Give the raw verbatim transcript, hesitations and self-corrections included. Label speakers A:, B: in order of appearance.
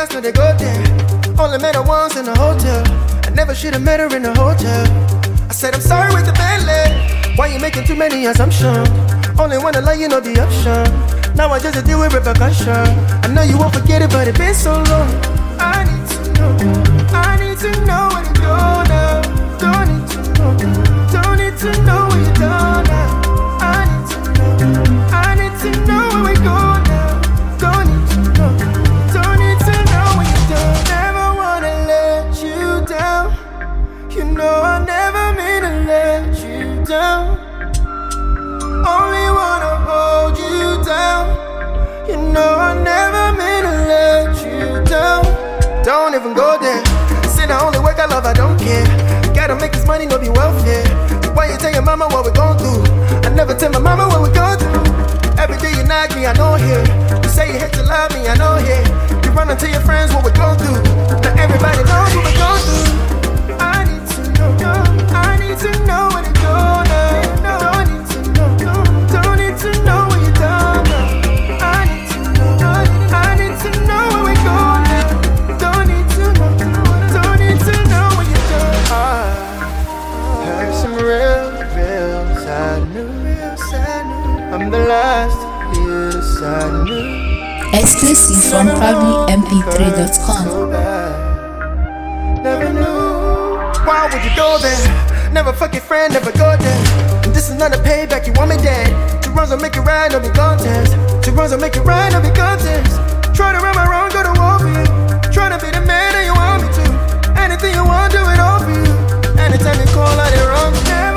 A: guys know they go there. Only met her once in a hotel. I never should've met her in a hotel. I said I'm sorry with the Bentley. Why you making too many assumptions? Only wanna let you know the option. Now I just deal with repercussion. I know you won't forget it, but it's been so long. I need to know. I need to know where you go now. Don't need to know. Don't need to know where you go now. I need to know. I need to know where we go now. Don't need to know. Don't need to know where you go. Never wanna let you down. You know I never mean to let you down. Only wanna hold you down. You know I never mean to let you down. Don't even go there. Say the only work I love, I don't care. Gotta make this money, no be welfare. Why you tell your mama what we gon' do? I never tell my mama what we gon' do. Every day you knock me, I know here. You say you hate to love me, I know here. You run and tell your friends what we gon' do. Now everybody knows what we gon' do. I need to know. I need to know where to go now. Don't need to know. Don't need to know where you done now. I need to know. I need to know where we go now. Don't need to know. Don't need to know where you done. I heard some real, real sad news. I'm the last to hear the sad news.
B: Exclusive from proudly m p three dot com.
A: Never knew. Why would you go there? Never fuck your friend, never go there. This is not a payback, you want me dead. Two runs will make it right, no be contest. Two runs will make it right, no be contest. Try to run my wrong, go to war for you. Try to be the man that you want me to. Anything you want, do it all for you. Anytime you call, I did wrong. Never